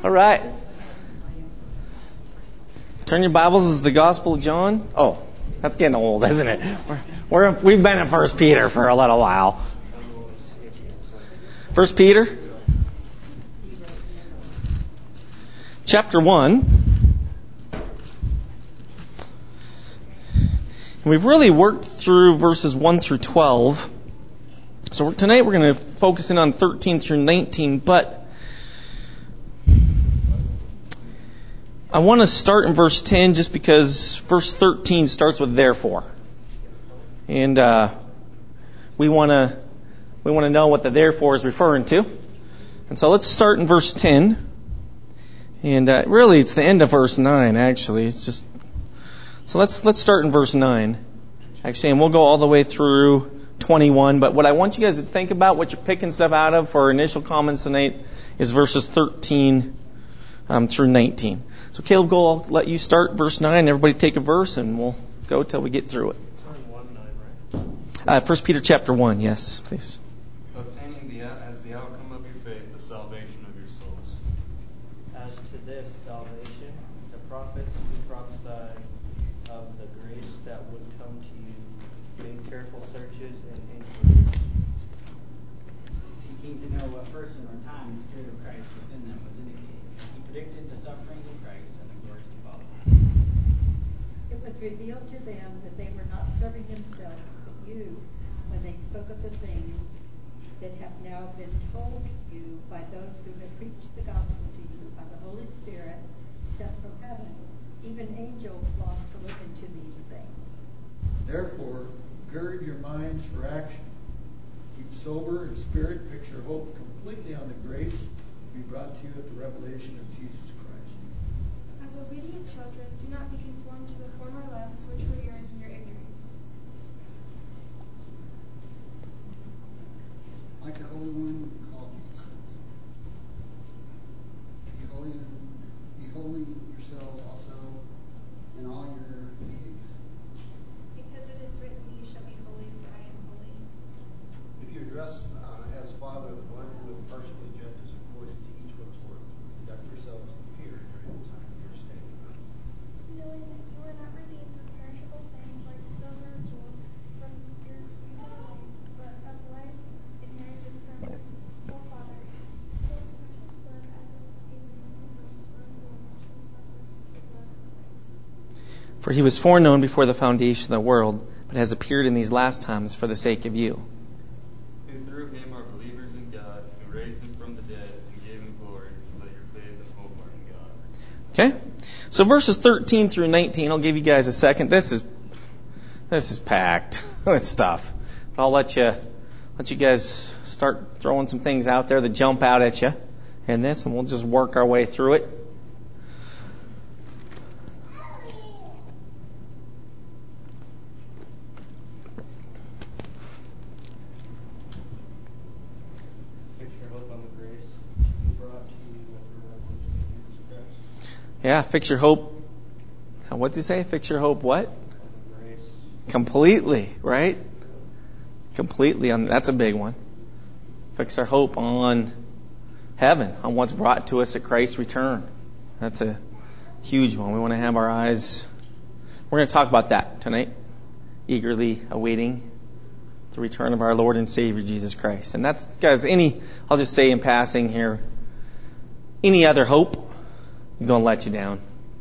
All right. Turn your Bibles to the Gospel of John. Oh, that's getting old, isn't it? We've been in 1 Peter for a little while. 1 Peter, chapter 1. We've really worked through verses 1 through 12. So tonight we're going to focus in on 13 through 19, but I want to start in verse 10 just because verse 13 starts with therefore. And we want to know what the therefore is referring to. And so let's start in verse 10. And really it's the end of verse 9 actually. It's just so let's start in verse 9. Actually, and we'll go all the way through 21, but what I want you guys to think about, what you're picking stuff out of for our initial comments tonight, is verses 13 through 19. So Caleb, I'll let you start verse 9. Everybody take a verse, and we'll go till we get through it. It's on 1:9, right? 1 Peter chapter 1, yes, please. Obtaining as the outcome of your faith, the salvation of your souls. As to this salvation, the prophets who prophesied of the grace that would come to you made careful searches and inquiries. Seeking to know what person or time the Spirit of Christ within them was indicating. He predicted the sufferings of Christ and the glories to follow. It was revealed to them that they were not serving themselves, but you, when they spoke of the things that have now been told you by those who have preached the gospel to you by the Holy Spirit sent from heaven. Even angels long to look into these things. Therefore, gird your minds for action. Keep sober in spirit, fix your hope completely on the grace to be brought to you at the revelation of Jesus Christ. As obedient children, do not be conformed to the former lusts which were yours in your ignorance. Like the Holy One called you. Be holy yourselves also in all your behavior. Because it is written, you shall be holy, for I am holy. If you address as Father the one who impartially judges according to each one's work, conduct yourselves in fear during the time of your stay on earth. Knowing that you are not redeemed with perishable things like silver or gold from your evil life, but of life inherited from your forefathers, through his precious blood as of a lamb from the blood which was spotless, the blood of Christ. For he was foreknown before the foundation of the world, but has appeared in these last times for the sake of you. Who through him are believers in God, who raised him from the dead and gave him glory, so that your faith and hope are in God. Okay? So verses 13 through 19, I'll give you guys a second. This is packed with stuff. But I'll let you guys start throwing some things out there that jump out at you in this, and we'll just work our way through it. Fix your hope on the grace to be brought to you at the revelation of Jesus Christ. Yeah, fix your hope. What does he say? Fix your hope what? On the grace. Completely, right? Completely. That's a big one. Fix our hope on heaven, on what's brought to us at Christ's return. That's a huge one. We want to have our eyes. We're going to talk about that tonight. Eagerly awaiting the return of our Lord and Savior Jesus Christ. And that's, guys, I'll just say in passing here, any other hope is going to let you down.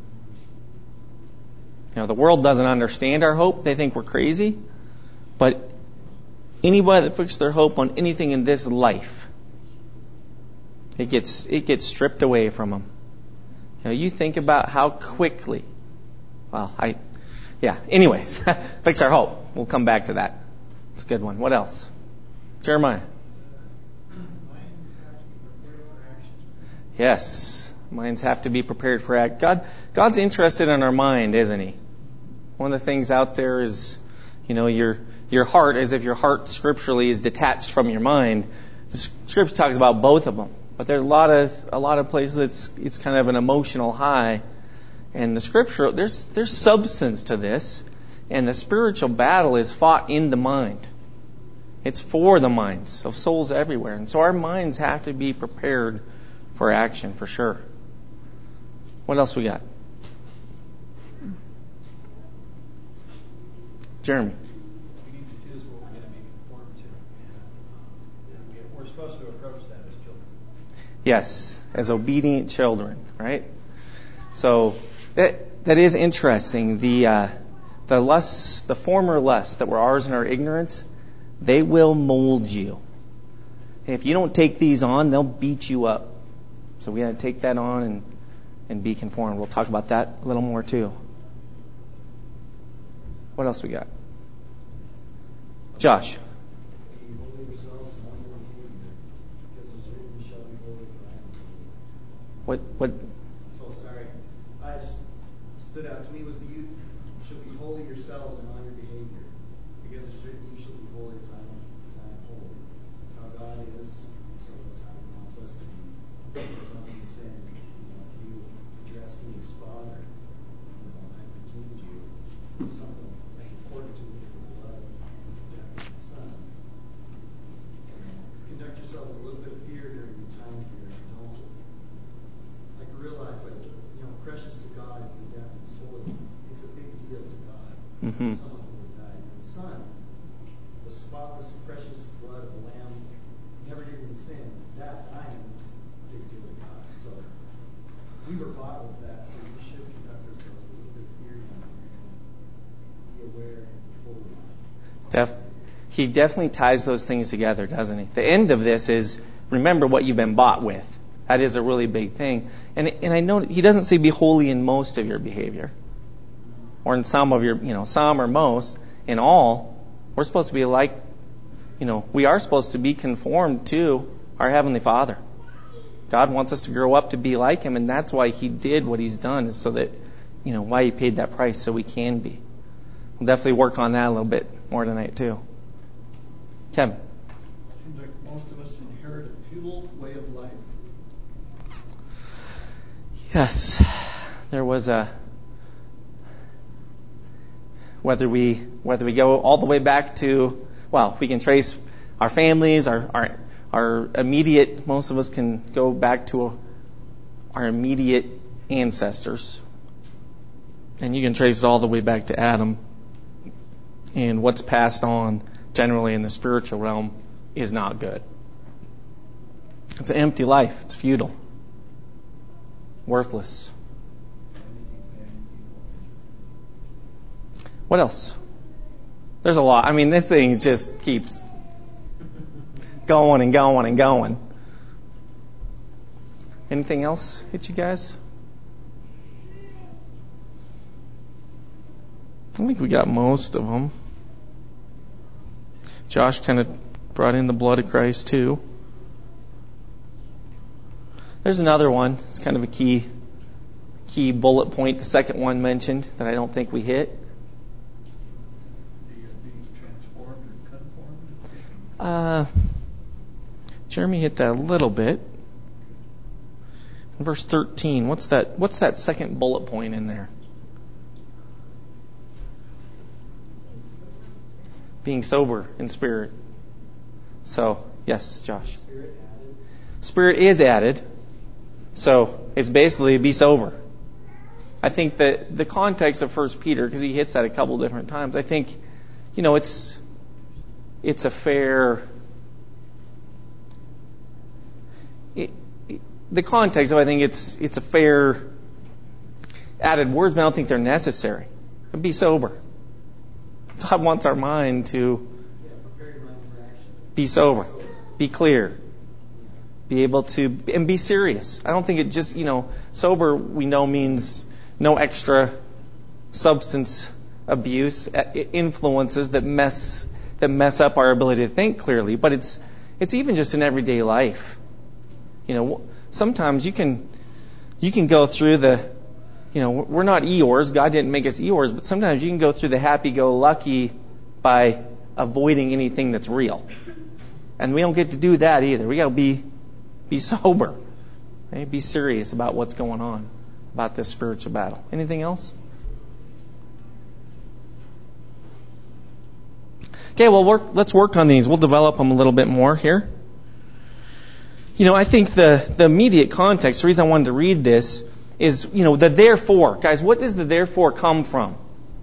The world doesn't understand our hope. They think we're crazy. But anybody that puts their hope on anything in this life, it gets stripped away from them. You think about how quickly. Anyways, fix our hope. We'll come back to that. It's a good one. What else? Jeremiah. Minds have to be prepared for action. Yes. Minds have to be prepared for action. God's interested in our mind, isn't He? One of the things out there is, your heart, as if your heart scripturally is detached from your mind. The Scripture talks about both of them, but there's a lot of places it's kind of an emotional high, and the Scripture there's substance to this, and the spiritual battle is fought in the mind. It's for the minds of souls everywhere, and so our minds have to be prepared for action for sure. What else we got? Jeremy. We need to choose what we're going to be conformed to. And we're supposed to approach that as children. Yes, as obedient children, right? So that is interesting. The lusts, the former lusts that were ours in our ignorance, they will mold you. If you don't take these on, they'll beat you up. So we got to take that on and be conformed. We'll talk about that a little more too. What else we got? Josh. Be holy yourselves and all your behavior, because it's written, you shall be holy, for I am holy. What? So sorry. I just stood out to me was you shall be holy yourselves in all your behavior, because it's written, you shall be holy as I am holy. That's how God is, so that's how He wants us to be. There's nothing to say. If you address me as Father, I redeemed you. It's something as important to me as the blood of death of the Son. Conduct yourselves with a little bit of fear during the time of your indulgence. Realize, precious to God is the death of His holy ones. It's a big deal to God. Mm-hmm. Someone who would die. And the Son, the spotless, precious blood of the Lamb, never did any sin. That dying is a big deal to God. So we were bought with that. So we should conduct ourselves with a little bit of fear and be aware and be holy. He definitely ties those things together, doesn't he? The end of this is remember what you've been bought with. That is a really big thing. And I know he doesn't say be holy in most of your behavior. Or in some of your, some or most. In all, we're supposed to be like, we are supposed to be conformed to our Heavenly Father. God wants us to grow up to be like Him, and that's why He did what He's done, is so that, why He paid that price, so we can be. We'll definitely work on that a little bit more tonight, too. Kevin. Seems like most of us inherit a feudal way of life. Yes, there was whether we go all the way back to, we can trace our families, our immediate, most of us can go back to our immediate ancestors. And you can trace it all the way back to Adam. And what's passed on generally in the spiritual realm is not good. It's an empty life. It's futile. Worthless. What else? There's a lot. This thing just keeps going and going and going. Anything else hit you guys? I think we got most of them. Josh kind of brought in the blood of Christ too. There's another one. It's kind of a key bullet point. The second one mentioned that I don't think we hit. Being transformed or conformed? Jeremy hit that a little bit. In verse 13, what's that second bullet point in there? Being sober in spirit. So, yes, Josh. Spirit is added. So, it's basically be sober. I think that the context of 1 Peter, because he hits that a couple different times, I think, it's a fair... the context of, I think it's a fair added words, but I don't think they're necessary. Be sober. God wants our mind to be sober, be clear, be able to, and be serious. I don't think it just, sober we know means no extra substance abuse, influences that mess up our ability to think clearly. But it's even just in everyday life. Sometimes you can go through the, we're not Eeyores. God didn't make us Eeyores, but sometimes you can go through the happy-go-lucky by avoiding anything that's real. And we don't get to do that either. We got to be sober. Right? Be serious about what's going on, about this spiritual battle. Anything else? Okay, well, let's work on these. We'll develop them a little bit more here. I think the immediate context, the reason I wanted to read this is, the therefore. Guys, what does the therefore come from?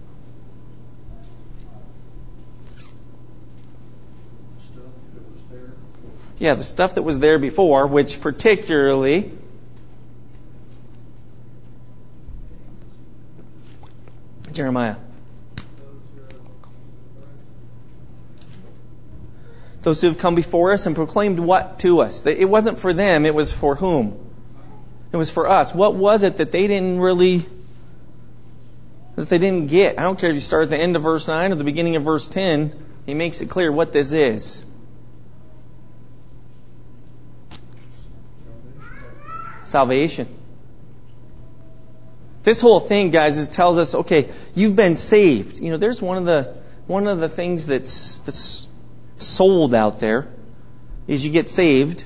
Stuff that was there before. Yeah, the stuff that was there before, which particularly Jeremiah. Those who have come before us and proclaimed what to us? It wasn't for them, it was for whom? It was for us. What was it that they didn't get? I don't care if you start at the end of verse 9 or the beginning of verse 10, he makes it clear what this is. Salvation. This whole thing, guys, tells us, okay, you've been saved. There's one of the things that's sold out there is you get saved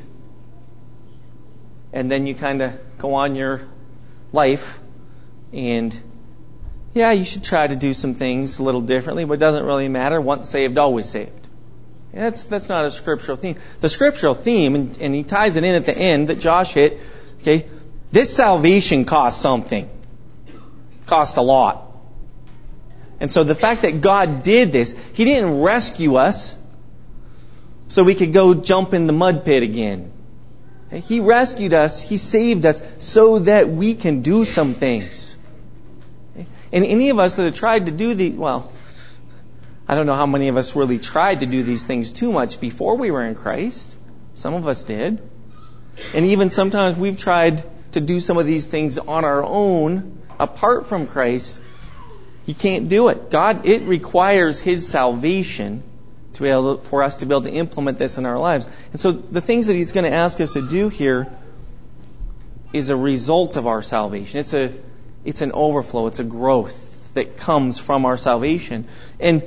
and then you kind of go on your life and yeah, you should try to do some things a little differently, but it doesn't really matter. Once saved, always saved. That's not a scriptural theme. The scriptural theme, and he ties it in at the end that Josh hit, okay, this salvation costs something. Cost a lot. And so the fact that God did this, He didn't rescue us so we could go jump in the mud pit again. He rescued us, He saved us so that we can do some things. And any of us that have tried to do I don't know how many of us really tried to do these things too much before we were in Christ. Some of us did. And even sometimes we've tried to do some of these things on our own apart from Christ. You can't do it. It requires His salvation for us to be able to implement this in our lives. And so the things that He's going to ask us to do here is a result of our salvation. It's an overflow. It's a growth that comes from our salvation. And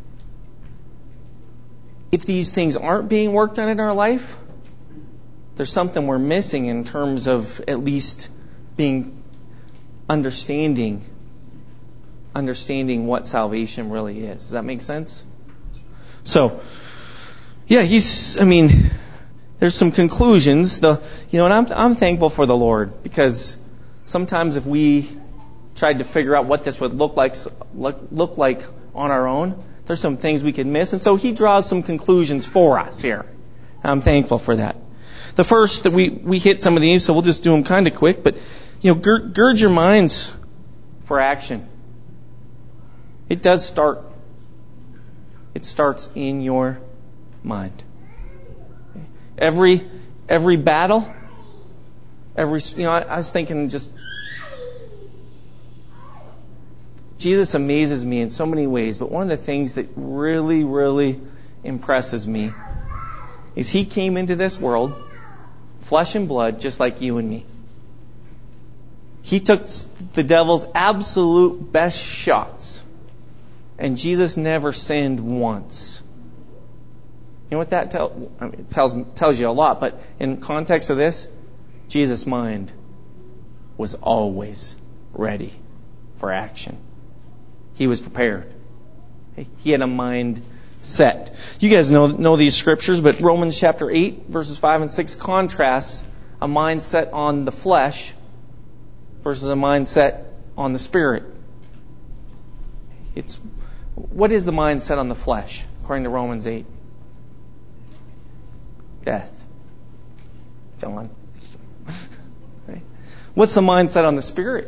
if these things aren't being worked on in our life, there's something we're missing in terms of at least understanding what salvation really is. Does that make sense? So, yeah, there's some conclusions. And I'm thankful for the Lord, because sometimes if we tried to figure out what this would look like on our own, there's some things we could miss. And so He draws some conclusions for us here. I'm thankful for that. The first that we hit some of these, so we'll just do them kind of quick, but gird your minds for action. It does start. It starts in your mind. Every battle, I was thinking Jesus amazes me in so many ways, but one of the things that really, really impresses me is He came into this world, flesh and blood, just like you and me. He took the devil's absolute best shots. And Jesus never sinned once. You know what that tells you a lot, but in context of this, Jesus' mind was always ready for action. He was prepared. He had a mind set. You guys know these scriptures, but Romans chapter 8, verses 5 and 6 contrasts a mindset on the flesh versus a mindset on the Spirit. What is the mindset on the flesh, according to Romans 8? Death. John. Right. What's the mindset on the Spirit?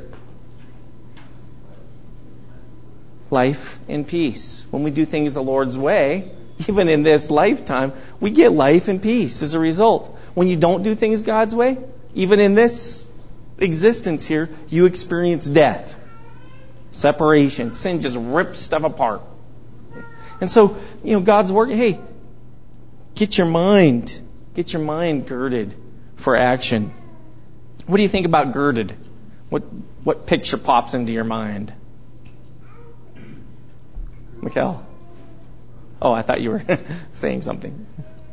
Life and peace. When we do things the Lord's way, even in this lifetime, we get life and peace as a result. When you don't do things God's way, even in this existence here, you experience death. Separation. Sin just rips stuff apart. And so, God's working. Hey, get your mind girded for action. What do you think about girded? What picture pops into your mind? Mikhail? Oh, I thought you were saying something.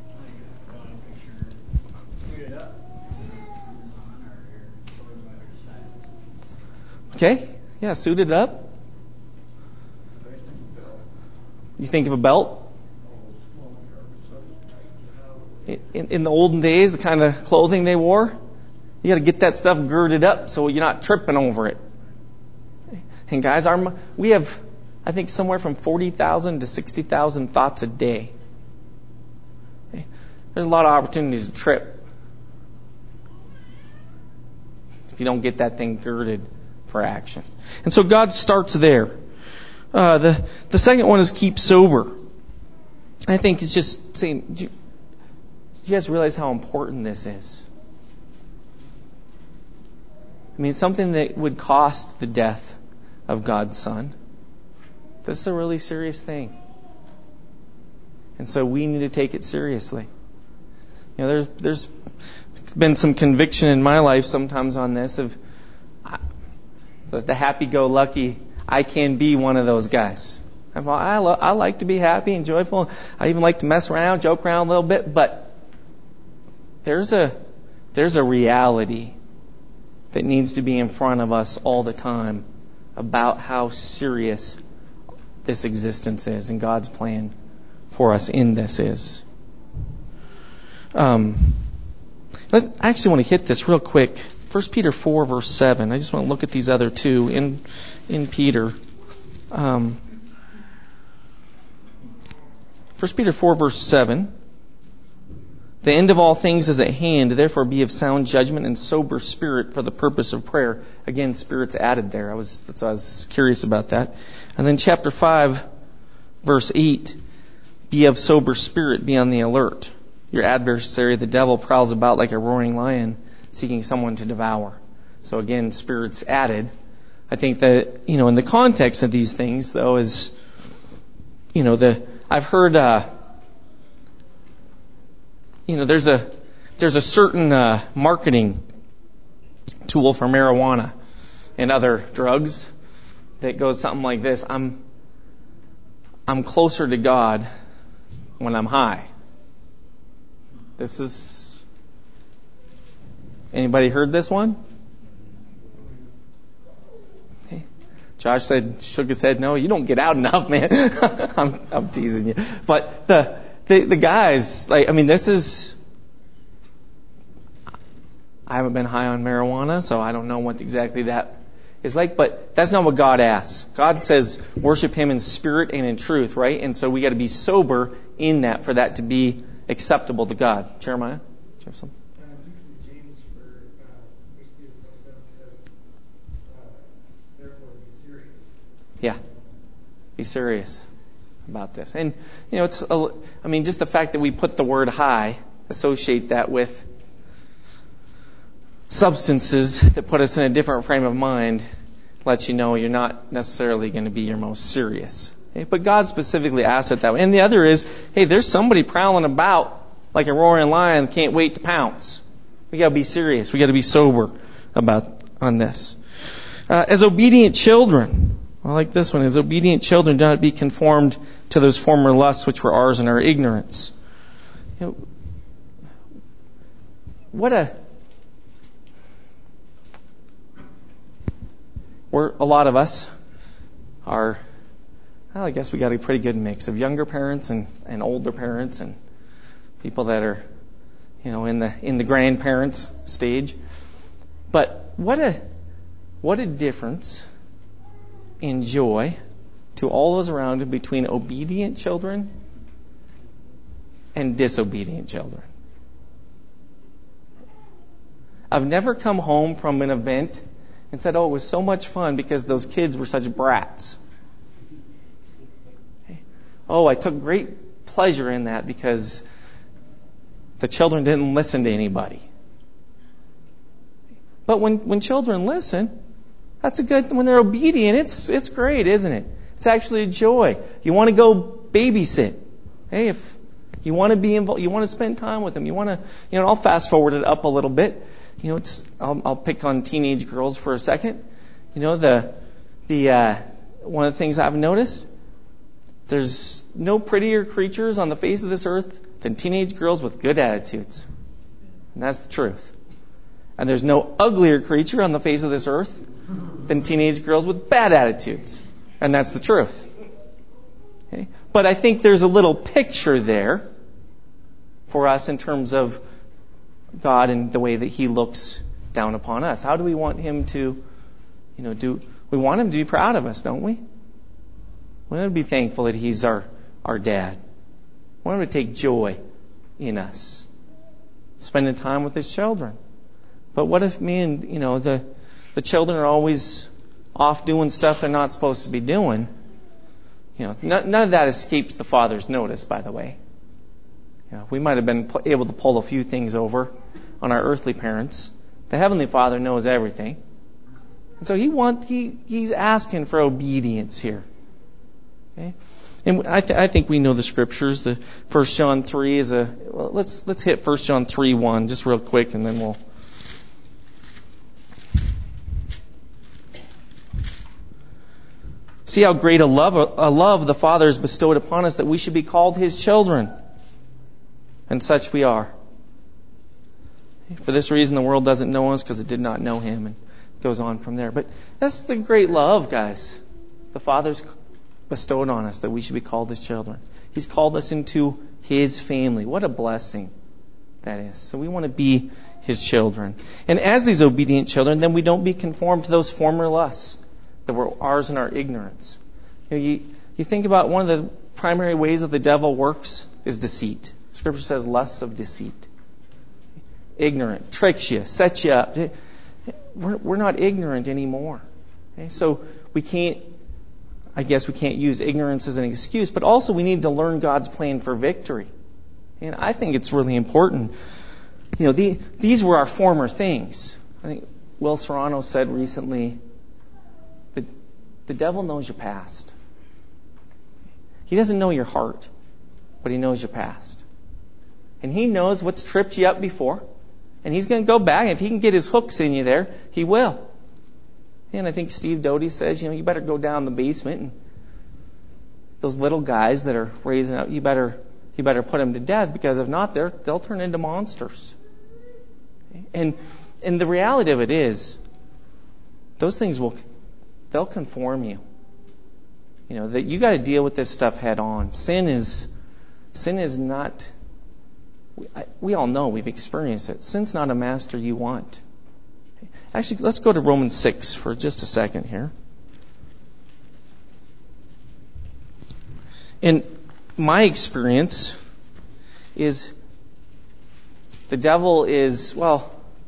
Okay. Yeah, suited up. You think of a belt? In the olden days, the kind of clothing they wore, You got to get that stuff girded up so you're not tripping over it. And guys, we have, I think, somewhere from 40,000 to 60,000 thoughts a day. There's a lot of opportunities to trip if you don't get that thing girded for action. And so God starts there. The second one is keep sober. I think it's just saying, do you guys realize how important this is? I mean, something that would cost the death of God's Son. This is a really serious thing. And so we need to take it seriously. You know, there's been some conviction in my life sometimes on this of the happy-go-lucky. I can be one of those guys. I like to be happy and joyful. I even like to mess around, joke around a little bit. But there's a reality that needs to be in front of us all the time about how serious this existence is and God's plan for us in this is. I actually want to hit this real quick. 1 Peter 4, verse 7. I just want to look at these other two in Peter. 1 Peter 4, verse 7. The end of all things is at hand, therefore be of sound judgment and sober spirit for the purpose of prayer. Again, spirit's added there. I was curious about that. And then chapter 5, verse 8. Be of sober spirit, be on the alert. Your adversary, the devil, prowls about like a roaring lion, seeking someone to devour. So again, spirit's added. I think that, in the context of these things, though, is, I've heard, there's a certain marketing tool for marijuana and other drugs that goes something like this. I'm closer to God when I'm high. This is... Anybody heard this one? Okay. Josh shook his head, no, you don't get out enough, man. I'm teasing you. But the guys, this is... I haven't been high on marijuana, so I don't know what exactly that is like, but that's not what God asks. God says worship Him in spirit and in truth, right? And so we got to be sober in that for that to be acceptable to God. Jeremiah, do you have something? I think James for 1 Peter 4:7 says, therefore be serious. Yeah, be serious about this. And, it's, just the fact that we put the word high, associate that with substances that put us in a different frame of mind, lets you know you're not necessarily going to be your most serious. Okay? But God specifically asked it that way. And the other is, hey, there's somebody prowling about like a roaring lion, can't wait to pounce. We got to be serious. We got to be sober on this. As obedient children, I like this one. As obedient children, do not be conformed to those former lusts which were ours in our ignorance. A lot of us are, I guess we got a pretty good mix of younger parents and older parents and people that are, in the grandparents stage. But what a difference in joy to all those around you between obedient children and disobedient children. I've never come home from an event and said, oh, it was so much fun because those kids were such brats. Oh, I took great pleasure in that because the children didn't listen to anybody. But when children listen, that's when they're obedient, it's great, isn't it? It's actually a joy. You want to go babysit. Hey, if you want to be involved, you want to spend time with them, you want to, I'll fast forward it up a little bit. I'll pick on teenage girls for a second. The one of the things I've noticed, there's no prettier creatures on the face of this earth than teenage girls with good attitudes. And that's the truth. And there's no uglier creature on the face of this earth than teenage girls with bad attitudes. And that's the truth. Okay? But I think there's a little picture there for us in terms of God and the way that He looks down upon us? How do we want Him to, we want Him to be proud of us, don't we? We want to be thankful that He's our dad. We want Him to take joy in us, spending time with His children. But what if the children are always off doing stuff they're not supposed to be doing? None of that escapes the Father's notice, by the way. We might have been able to pull a few things over on our earthly parents. The Heavenly Father knows everything. And so He's asking for obedience here. Okay? And I think we know the Scriptures. The 1 John 3 is let's hit 1 John 3:1 just real quick, and then we'll. See how great a love the Father has bestowed upon us, that we should be called His children. And such we are. For this reason the world doesn't know us, because it did not know Him. And it goes on from there. But that's the great love, guys. The Father's bestowed on us, that we should be called His children. He's called us into His family. What a blessing that is. So we want to be His children. And as these obedient children, then we don't be conformed to those former lusts that were ours in our ignorance. You think about one of the primary ways that the devil works is deceit. Scripture says lusts of deceit. Ignorant, tricks you, sets you up. We're not ignorant anymore. Okay? So we can't use ignorance as an excuse, but also we need to learn God's plan for victory. And I think it's really important. These were our former things. I think Will Serrano said recently, the devil knows your past. He doesn't know your heart, but he knows your past. And he knows what's tripped you up before. And he's going to go back. If he can get his hooks in you there, he will. And I think Steve Doty says, you better go down the basement, and those little guys that are raising up, you better put them to death, because if not, they'll turn into monsters. And the reality of it is, those things they'll conform you. That you got to deal with this stuff head on. Sin is not. We all know, we've experienced it. Sin's not a master you want. Actually, let's go to Romans 6 for just a second here. And my experience is the devil is, my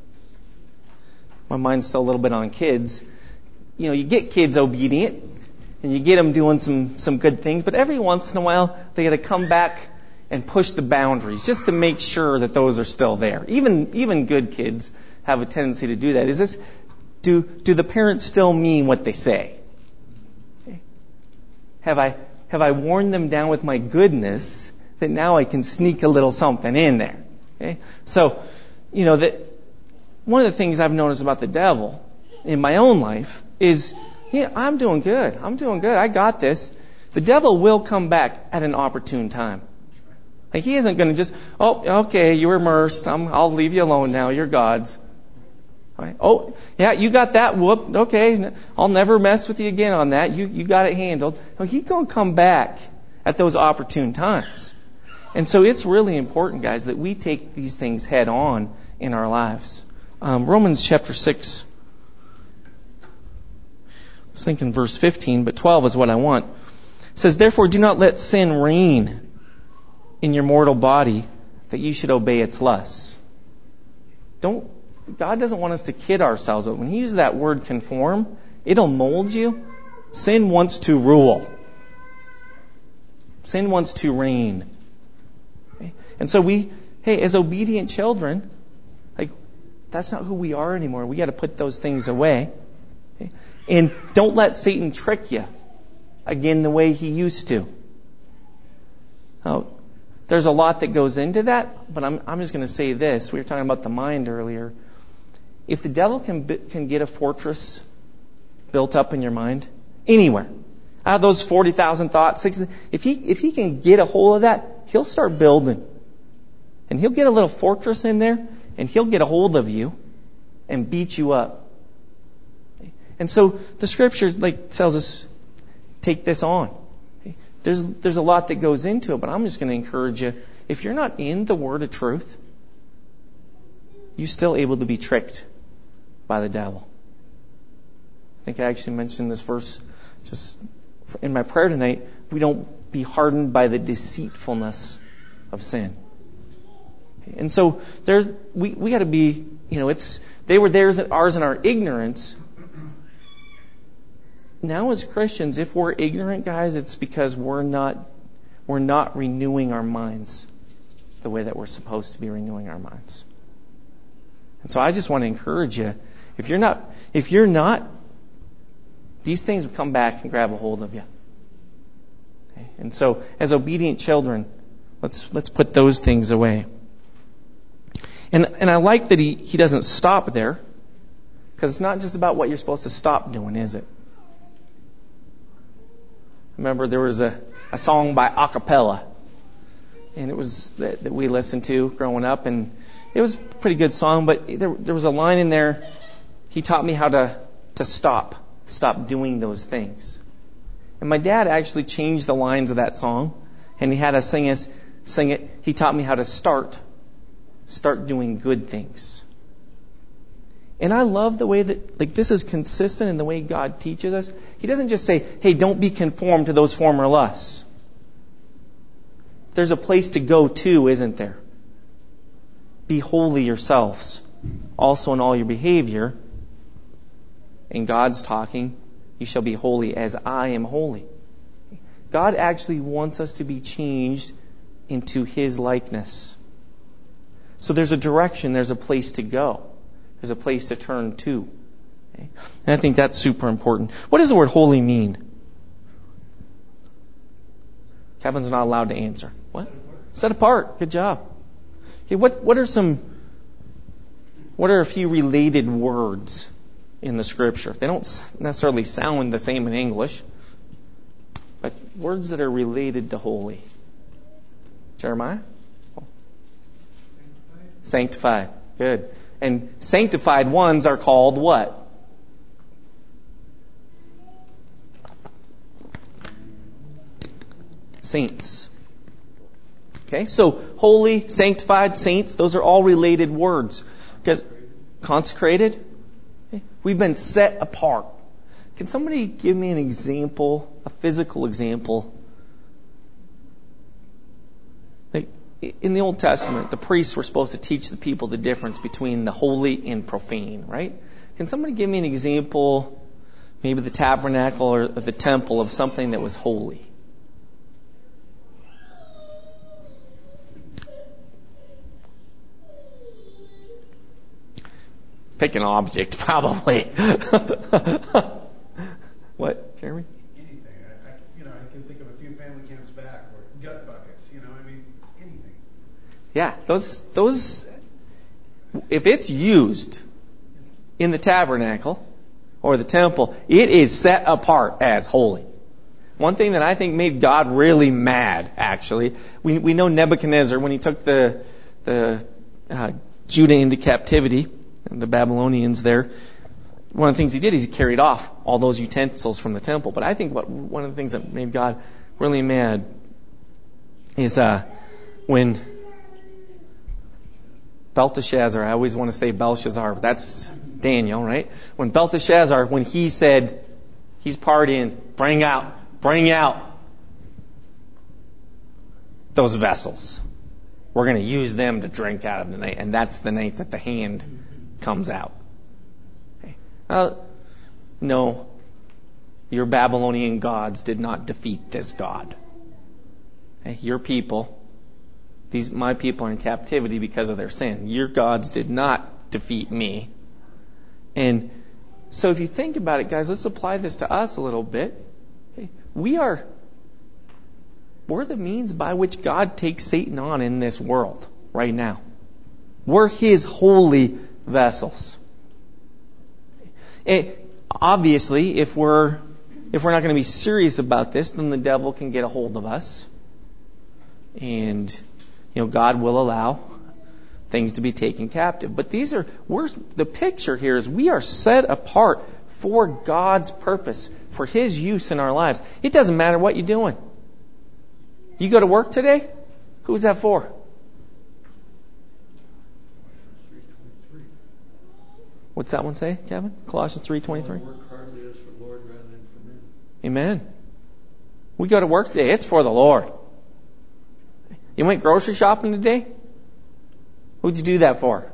mind's still a little bit on kids. You get kids obedient, and you get them doing some good things, but every once in a while they got to come back and push the boundaries just to make sure that those are still there. Even good kids have a tendency to do that. Do the parents still mean what they say? Okay. Have I worn them down with my goodness that now I can sneak a little something in there? Okay. So, that one of the things I've noticed about the devil in my own life is, I'm doing good. I got this. The devil will come back at an opportune time. Like, he isn't going to just, okay, you were immersed. I'll leave you alone now. You're God's. Right? Oh, yeah, you got that. Whoop. Okay, I'll never mess with you again on that. You got it handled. No, he's going to come back at those opportune times. And so it's really important, guys, that we take these things head on in our lives. Romans chapter 6. I was thinking verse 15, but 12 is what I want. It says, therefore do not let sin reign in your mortal body, that you should obey its lusts. God doesn't want us to kid ourselves, but when He uses that word conform, it'll mold you. Sin wants to rule. Sin wants to reign. Okay? And so as obedient children, that's not who we are anymore. We got to put those things away. Okay? And don't let Satan trick you again the way he used to. Now, there's a lot that goes into that, but I'm just going to say this. We were talking about the mind earlier. If the devil can get a fortress built up in your mind, anywhere, out of those 40,000 thoughts, 60, if he can get a hold of that, he'll start building. And he'll get a little fortress in there, and he'll get a hold of you and beat you up. And so the Scripture tells us, take this on. There's a lot that goes into it, but I'm just going to encourage you, if you're not in the Word of truth, you're still able to be tricked by the devil. I think I actually mentioned this verse just in my prayer tonight. We don't be hardened by the deceitfulness of sin. And so we got to be, they were theirs and ours in our ignorance. Now as Christians, if we're ignorant, guys, it's because we're not renewing our minds the way that we're supposed to be renewing our minds. And so I just want to encourage you, if you're not, these things will come back and grab a hold of you. Okay? And so as obedient children, let's put those things away. And I like that he doesn't stop there, because it's not just about what you're supposed to stop doing, is it? Remember, there was a song by a cappella, and it was that we listened to growing up, and it was a pretty good song, but there was a line in there. He taught me how to stop doing those things. And my dad actually changed the lines of that song, and he had us sing it. He taught me how to start doing good things. And I love the way that, this is consistent in the way God teaches us. He doesn't just say, hey, don't be conformed to those former lusts. There's a place to go to, isn't there? Be holy yourselves, also in all your behavior. And God's talking, you shall be holy as I am holy. God actually wants us to be changed into His likeness. So there's a direction, there's a place to go. There's a place to turn to. Okay? And I think that's super important. What does the word holy mean? Kevin's not allowed to answer. What? Set apart. Good job. Okay, what are a few related words in the Scripture? They don't necessarily sound the same in English, but words that are related to holy. Jeremiah? Sanctified. Good. And sanctified ones are called what? Saints. Okay, so holy, sanctified, saints, those are all related words. Because consecrated, okay, we've been set apart. Can somebody give me an example, a physical example? In the Old Testament, the priests were supposed to teach the people the difference between the holy and profane, right? Can somebody give me an example, maybe the tabernacle or the temple, of something that was holy? Pick an object, probably. What, Jeremy? Anything. I can think of a few family camps back, or gut buckets. Anything. Yeah, those. If it's used in the tabernacle or the temple, it is set apart as holy. One thing that I think made God really mad, actually, we know Nebuchadnezzar, when he took the Judah into captivity, the Babylonians there, one of the things he did is he carried off all those utensils from the temple. But I think one of the things that made God really mad is when Belteshazzar, I always want to say Belshazzar, but that's Daniel, right? When Belteshazzar, when he said, he's partying, bring out those vessels. We're going to use them to drink out of the night. And that's the night that the hand comes out. Okay. No, your Babylonian gods did not defeat this God. Okay. Your people, my people are in captivity because of their sin. Your gods did not defeat me. And so if you think about it, guys, let's apply this to us a little bit. Okay. We're the means by which God takes Satan on in this world right now. We're His holy vessels. Obviously, if we're not going to be serious about this, then the devil can get a hold of us, and God will allow things to be taken captive. But the picture here is we are set apart for God's purpose, for His use in our lives. It doesn't matter what you're doing. You go to work today? Who's that for? What's that one say, Kevin? Colossians 3:23. Work hardly as for the Lord rather than for men. Amen. We go to work today. It's for the Lord. You went grocery shopping today? Who'd you do that for?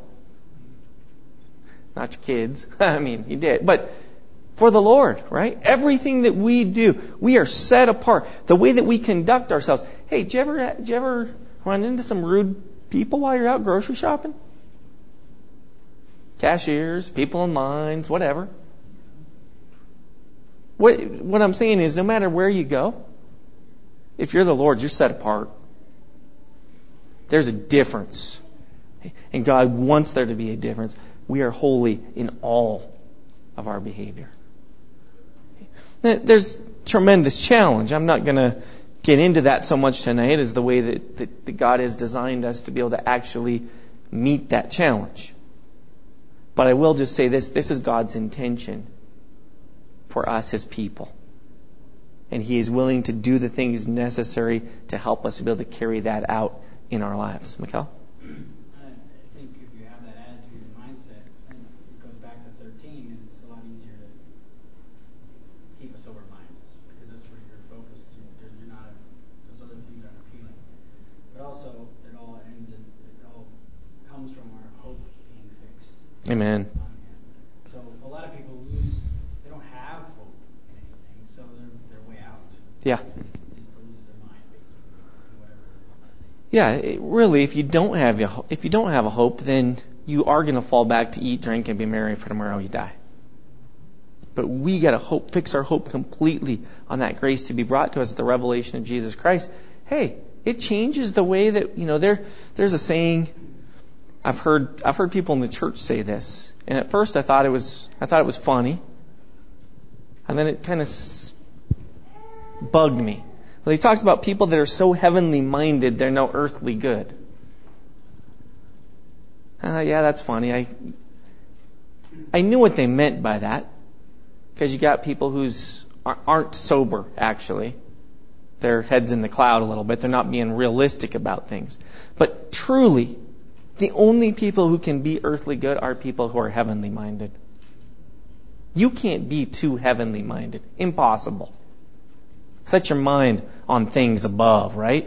Not your kids. I mean, you did. But for the Lord, right? Everything that we do, we are set apart. The way that we conduct ourselves. Hey, did you ever run into some rude people while you're out grocery shopping? Cashiers, people in lines, whatever. What I'm saying is, no matter where you go, if you're the Lord, you're set apart. There's a difference. And God wants there to be a difference. We are holy in all of our behavior. There's tremendous challenge. I'm not going to get into that so much tonight as the way that God has designed us to be able to actually meet that challenge. But I will just say this. This is God's intention for us, His people. And He is willing to do the things necessary to help us to be able to carry that out in our lives. Mikhail? I think if you have that attitude and mindset, and it goes back to 13, and it's a lot easier to keep a sober mind, because that's where you're focused. You're not, those other things aren't appealing. But also, it all comes from our hope being fixed. Amen. So a lot of people they don't have hope in anything, so they're way out. Yeah. Is to lose their mind, basically, whatever. Yeah, really, if you don't have a hope, then you are going to fall back to eat, drink, and be merry, for tomorrow you die. But we got to fix our hope completely on that grace to be brought to us at the revelation of Jesus Christ. Hey, it changes the way that, there's a saying. I've heard people in the church say this, and at first I thought it was funny, and then it kind of bugged me. Well, he talks about people that are so heavenly minded they're no earthly good. Yeah, that's funny. I knew what they meant by that, because you got people who's aren't sober actually. Their head's in the cloud a little bit. They're not being realistic about things. But truly, the only people who can be earthly good are people who are heavenly minded. You can't be too heavenly minded. Impossible. Set your mind on things above, right?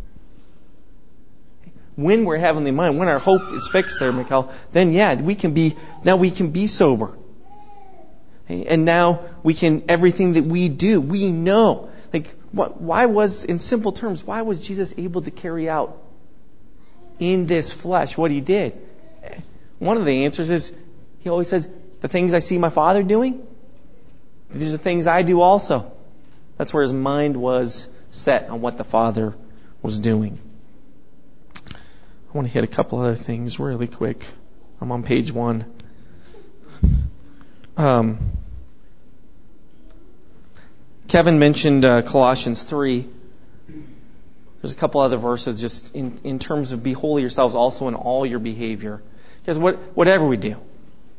When we're heavenly minded, when our hope is fixed there, Mikhail, then we can be sober. And now everything that we do, we know. In simple terms, why was Jesus able to carry out in this flesh what He did? One of the answers is, He always says, the things I see my Father doing, these are things I do also. That's where His mind was set on what the Father was doing. I want to hit a couple other things really quick. I'm on page 1. Kevin mentioned Colossians 3. There's a couple other verses just in terms of be holy yourselves also in all your behavior. Because whatever we do,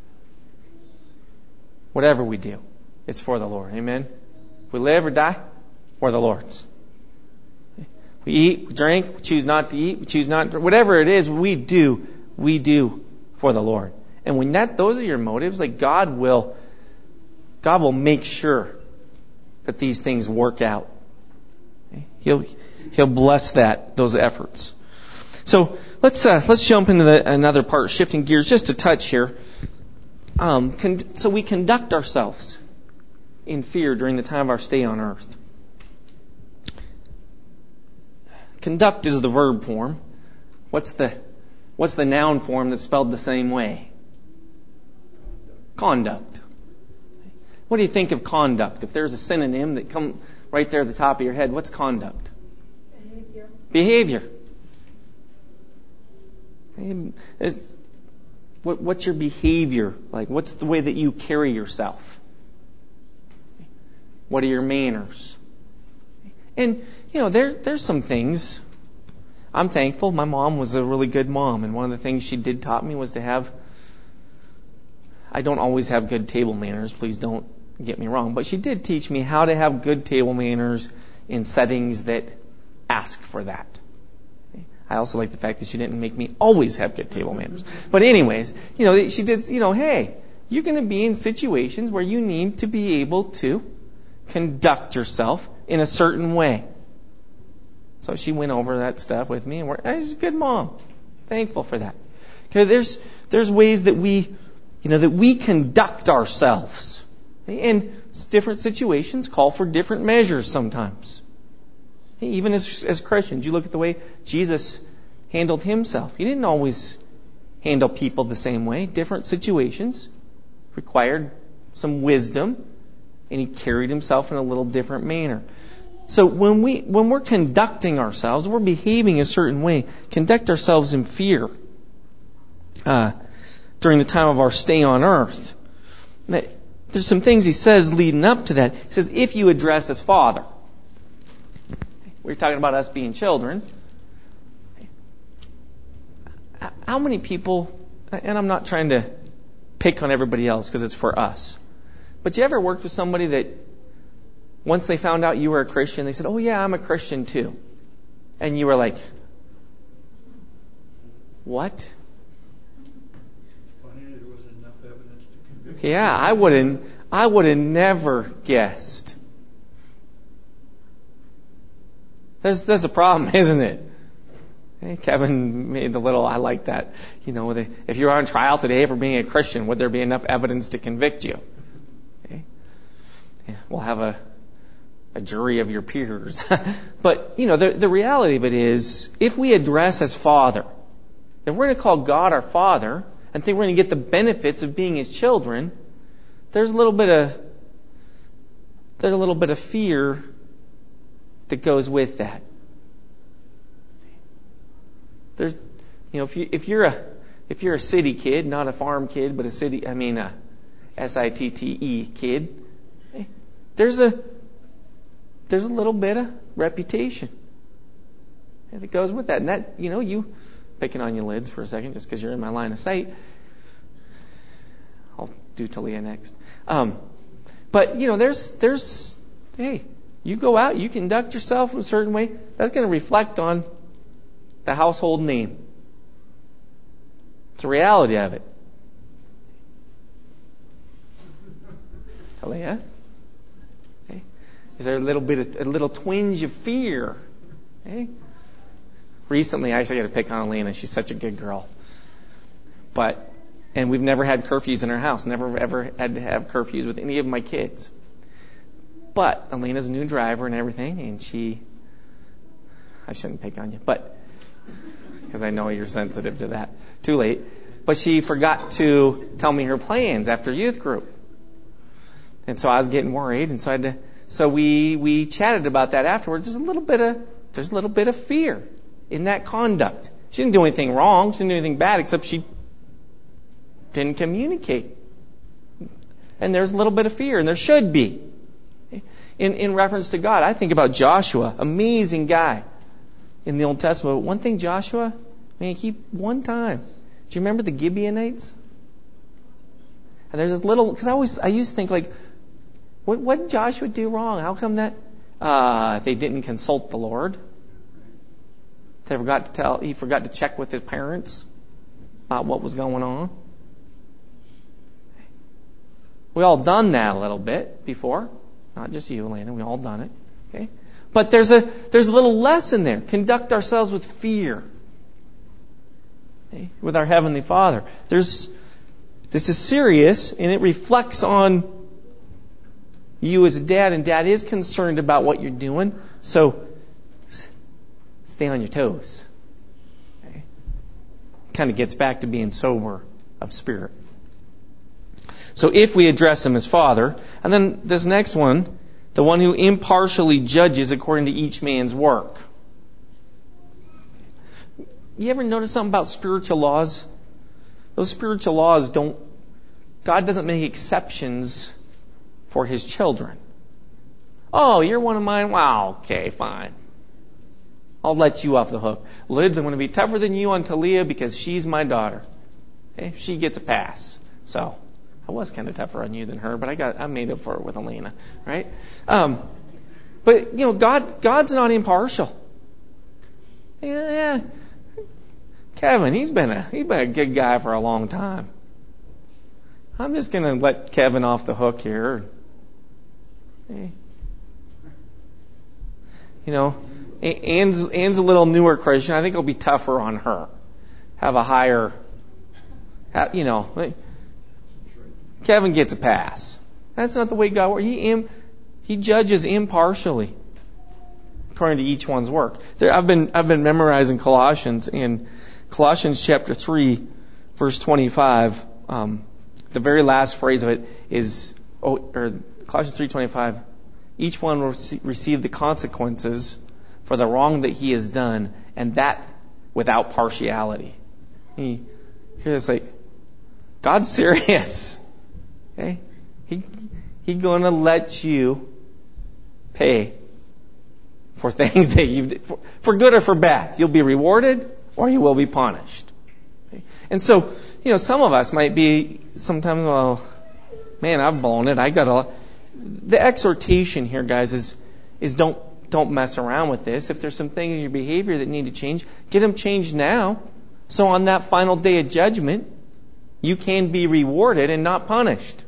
it's for the Lord. Amen? We live or die, we're the Lord's. We eat, we drink, we choose not to eat, we choose not to, whatever it is we do for the Lord. And when those are your motives, God will make sure that these things work out. He'll bless those efforts. So let's jump into another part, shifting gears just a touch here. So we conduct ourselves in fear during the time of our stay on earth. Conduct is the verb form. What's the noun form that's spelled the same way? Conduct. What do you think of conduct? If there's a synonym that come right there at the top of your head, what's conduct? Behavior. What's your behavior like? What's the way that you carry yourself? What are your manners? And, there's some things. I'm thankful. My mom was a really good mom. And one of the things she did taught me was I don't always have good table manners. Please don't get me wrong. But she did teach me how to have good table manners in settings that ask for that. I also like the fact that she didn't make me always have good table manners. But anyways, she did, hey, you're going to be in situations where you need to be able to conduct yourself in a certain way. So she went over that stuff with me, and she's a good mom. Thankful for that. Okay, there's ways that we conduct ourselves. And different situations call for different measures sometimes. Even as Christians, you look at the way Jesus handled himself. He didn't always handle people the same way. Different situations required some wisdom, and he carried himself in a little different manner. So when we're conducting ourselves, we're behaving a certain way, conduct ourselves in fear during the time of our stay on earth. There's some things he says leading up to that. He says, if you address as Father. We're talking about us being children. How many people, and I'm not trying to pick on everybody else because it's for us, but you ever worked with somebody that once they found out you were a Christian, they said, oh yeah, I'm a Christian too. And you were like, what? Funny, there wasn't enough evidence to convict. Yeah, I would have never guessed. That's a problem, isn't it? Hey, Kevin made the little, I like that. If you're on trial today for being a Christian, would there be enough evidence to convict you? Okay. Yeah, we'll have a jury of your peers. But, the reality of it is, if we address as Father, if we're going to call God our Father and think we're going to get the benefits of being His children, there's a little bit of fear that goes with that. There's, if you're a city kid, not a farm kid, but a SITTE kid, there's a little bit of reputation that goes with that. And that, you picking on your lids for a second just because you're in my line of sight. I'll do Talia next. But, hey, you go out, you conduct yourself in a certain way, that's going to reflect on the household name. It's a reality of it. Talia? Okay. Is there a little twinge of fear? Okay. Recently, I actually had to pick on Elena. She's such a good girl. And we've never had curfews in our house. Never ever had to have curfews with any of my kids. But Elena's a new driver and everything, and I shouldn't pick on you, because I know you're sensitive to that. Too late. But she forgot to tell me her plans after youth group. And so I was getting worried, and so we chatted about that afterwards. There's a little bit of fear in that conduct. She didn't do anything wrong. She didn't do anything bad, except she didn't communicate. And there's a little bit of fear, and there should be. In reference to God, I think about Joshua, amazing guy in the Old Testament. But one thing, Joshua, one time, do you remember the Gibeonites? And there's this little, because I used to think like, what did Joshua do wrong? How come that they didn't consult the Lord? He forgot to check with his parents about what was going on. We all done that a little bit before. Not just you, Elena. We all done it. Okay? But there's a little lesson there. Conduct ourselves with fear. Okay? With our Heavenly Father. This is serious, and it reflects on you as a dad, and Dad is concerned about what you're doing. So stay on your toes. Okay? Kind of gets back to being sober of spirit. So if we address Him as Father, and then this next one, the one who impartially judges according to each man's work. You ever notice something about spiritual laws? Those spiritual laws God doesn't make exceptions for His children. Oh, you're one of mine? Wow, okay, fine. I'll let you off the hook. Lids, I'm going to be tougher than you on Talia because she's my daughter. Okay? She gets a pass. So I was kind of tougher on you than her, but I made up for it with Elena, right? But God's not impartial. Yeah. Kevin, he's been a good guy for a long time. I'm just going to let Kevin off the hook here. Hey. You know, Ann's a little newer Christian. I think it'll be tougher on her. Have a higher, you know, Kevin gets a pass. That's not the way God works. He judges impartially according to each one's work. I've been memorizing Colossians, and Colossians chapter 3, verse 25. The very last phrase of it is, Colossians 3:25. Each one will receive the consequences for the wrong that he has done, and that without partiality. It's like, God's serious. Okay? He's going to let you pay for things that you've, for good or for bad. You'll be rewarded or you will be punished. Okay? And so, you know, some of us might be sometimes, well, man, I've blown it. The exhortation here, guys, is don't mess around with this. If there's some things in your behavior that need to change, get them changed now. So on that final day of judgment, you can be rewarded and not punished.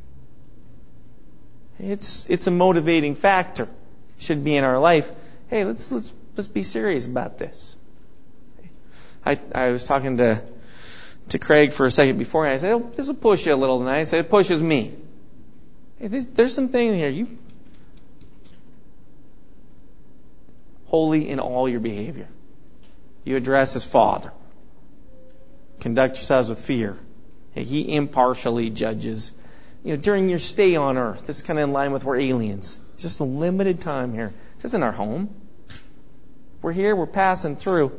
It's a motivating factor. Should be in our life. Hey, let's be serious about this. I was talking to Craig for a second before, and I said, oh, this will push you a little tonight. I said, it pushes me. Hey, there's some things here. You holy in all your behavior. You address as Father. Conduct yourselves with fear. Hey, He impartially judges. You know, during your stay on earth, this is kind of in line with we're aliens. It's just a limited time here. This isn't our home. We're here. We're passing through.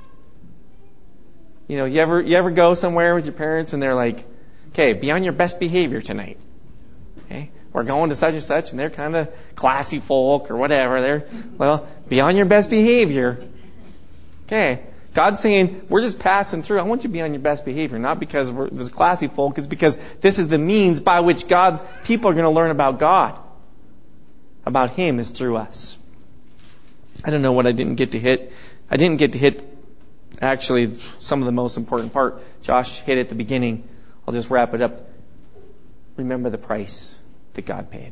You know, you ever go somewhere with your parents and they're like, okay, be on your best behavior tonight. Okay, we're going to such and such, and they're kind of classy folk or whatever. Be on your best behavior. Okay. God's saying, we're just passing through. I want you to be on your best behavior, not because there's classy folk. It's because this is the means by which God's people are going to learn about God. About Him is through us. I don't know what I didn't get to hit. I didn't get to hit, actually, some of the most important part. Josh hit at the beginning. I'll just wrap it up. Remember the price that God paid.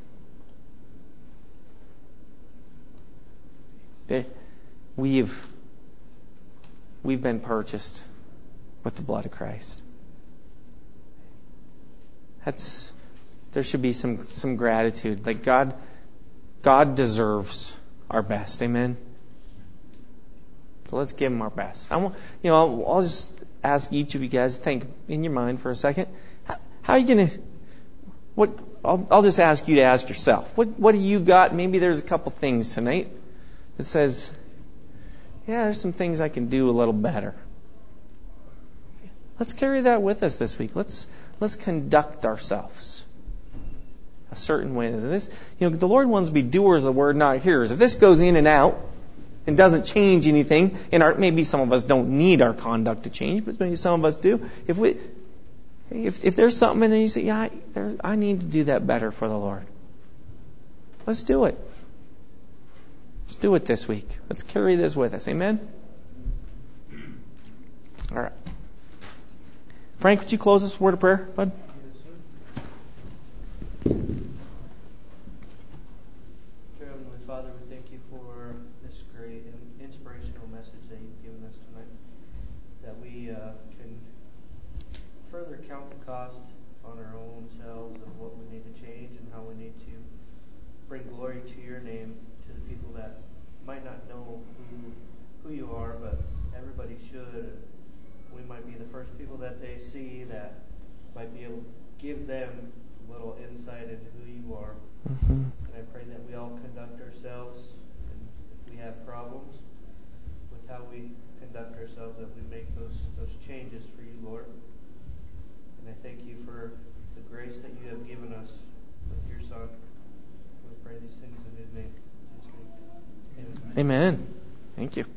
We've been purchased with the blood of Christ. There should be some gratitude. Like God deserves our best. Amen. So let's give Him our best. I'll just ask each of you guys to think in your mind for a second. How are you going to? I'll just ask you to ask yourself. What do you got? Maybe there's a couple things tonight that says, yeah, there's some things I can do a little better. Let's carry that with us this week. Let's conduct ourselves a certain way. The Lord wants to be doers of the word, not hearers. If this goes in and out and doesn't change anything, and maybe some of us don't need our conduct to change, but maybe some of us do. If there's something in there you say, yeah, I need to do that better for the Lord. Let's do it. Let's do it this week. Let's carry this with us. Amen? All right. Frank, would you close this word of prayer, bud? Dear Heavenly Father, we thank you for this great and inspirational message that you've given us tonight. That we can further count the cost on our own selves of what we need to change and how we need to bring glory to your name to the people that might not know who you are, but everybody should. We might be the first people that they see that might be able to give them a little insight into who you are. Mm-hmm. And I pray that we all conduct ourselves, and if we have problems with how we conduct ourselves, that we make those changes for you, Lord. And I thank you for the grace that you have given us with your Son. We pray these things in His name. In Jesus' name. Amen. Amen. Thank you.